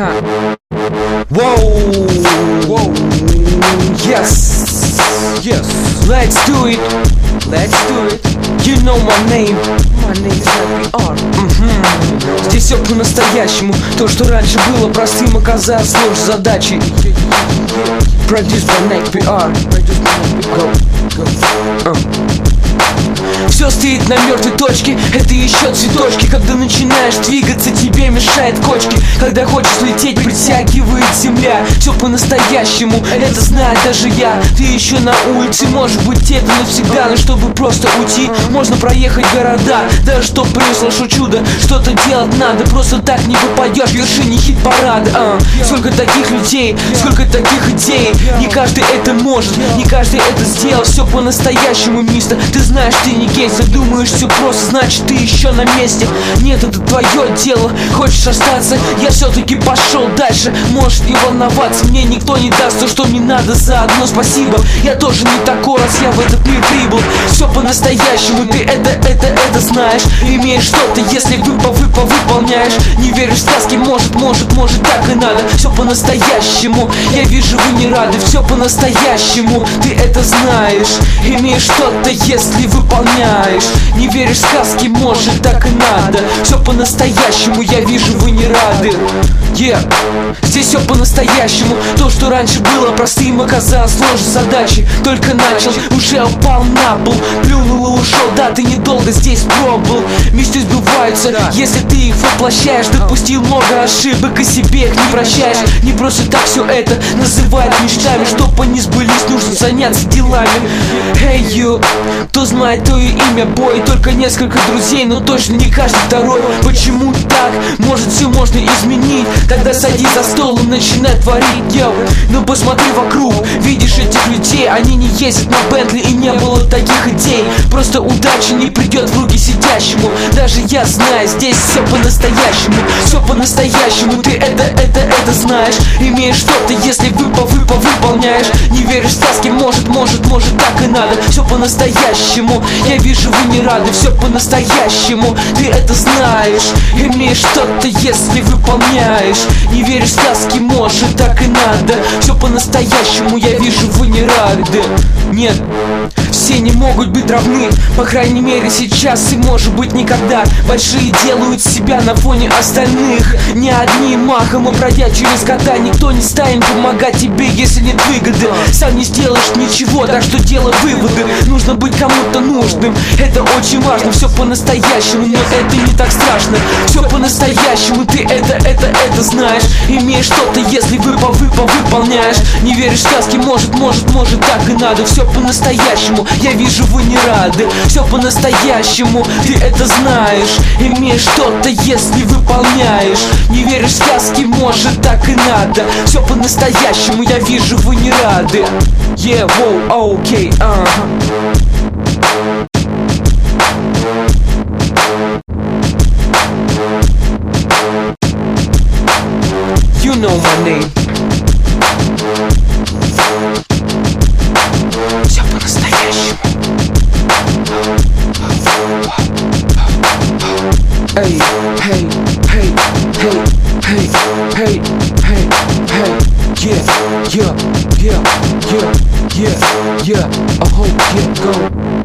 Whoa, whoa, yes, yes. Let's do it, let's do it. You know my name is Happy R. Здесь все по-настоящему. То, что раньше было простым, оказалось сложной задачей. Produced by Happy R. Все стоит на мертвой точке, это еще цветочки. Когда начинаешь двигаться, тебе мешает кочки. Когда хочешь лететь, притягивает земля. Все по-настоящему, это знает даже я. Ты еще на улице, может быть это навсегда. Но чтобы просто уйти, можно проехать города. Даже чтоб произошло чудо, что-то делать надо. Просто так не попадешь в вершине хит-парада. Сколько таких людей, сколько таких идей. Не каждый это может, не каждый это сделал. Все по-настоящему, мистер. Ты знаешь, ты не гей. Думаешь, все просто, значит ты еще на месте. Нет, это твое дело. Хочешь остаться, я все-таки пошел дальше. Можешь не волноваться, мне никто не даст то, что мне надо. Заодно спасибо, я тоже не такой, раз я в этот мир прибыл. Все по-настоящему, ты это знаешь. Имеешь что-то, если выполняешь. Не веришь в сказки, может так и надо. Все по-настоящему, я вижу, вы не рады. Все по-настоящему, ты это знаешь. Имеешь что-то, если выполняешь. Не веришь в сказки, может так и надо. Все по-настоящему, я вижу, вы не рады. Здесь все по-настоящему. То, что раньше было простым, оказалось сложной задачей. Только начал, уже упал на пол. Плюнул и ушел, да, ты недолго здесь пробыл. Мечты сбываются, если ты их воплощаешь. Допустил много ошибок и себе их не прощаешь. Не просто так все это называют мечтами. Чтобы они сбылись, нужно заняться делами. Hey you, кто знает твое имя, бой. Только несколько друзей, но точно не каждый второй. Почему так? Может все можно изменить. Тогда садись за стол и начинай творить, но посмотри вокруг, видишь этих людей. Они не ездят на Бентли и не было таких идей. Просто удача не придет в руки сидящему. Даже я знаю, здесь все по-настоящему. Все по-настоящему, ты это знаешь. Имеешь что-то, если выполняешь. Не веришь в сказки, может так и надо. Все по-настоящему, я вижу, вы не рады. Все по-настоящему, ты это знаешь. Имеешь что-то, если выполняешь. Не веришь в сказки, может так и надо. Все по-настоящему, я вижу, вы не рады. Нет, все не могут быть равны. По крайней мере сейчас и может быть никогда. Большие делают себя на фоне остальных. Не одним махом, а пройдя через года. Никто не станет помогать тебе, если нет выгоды. Сам не сделаешь ничего, так что делай выводы. Нужно быть кому-то нужным, это очень важно. Все по-настоящему, но это не так страшно. Все по-настоящему, ты это знаешь. Имеешь что-то, если выполняешь. Не веришь в сказки, может так и надо. Все по-настоящему, я вижу, вы не рады. Все по-настоящему, ты это знаешь. Имеешь что-то, если выполняешь. Не веришь в сказки, может так и надо. Все по-настоящему, я вижу, вы не рады. Окей, You know my name. Все по-настоящему. Hey, hey, hey, hey, hey, hey, hey, hey. Yeah. Oh, yeah, go.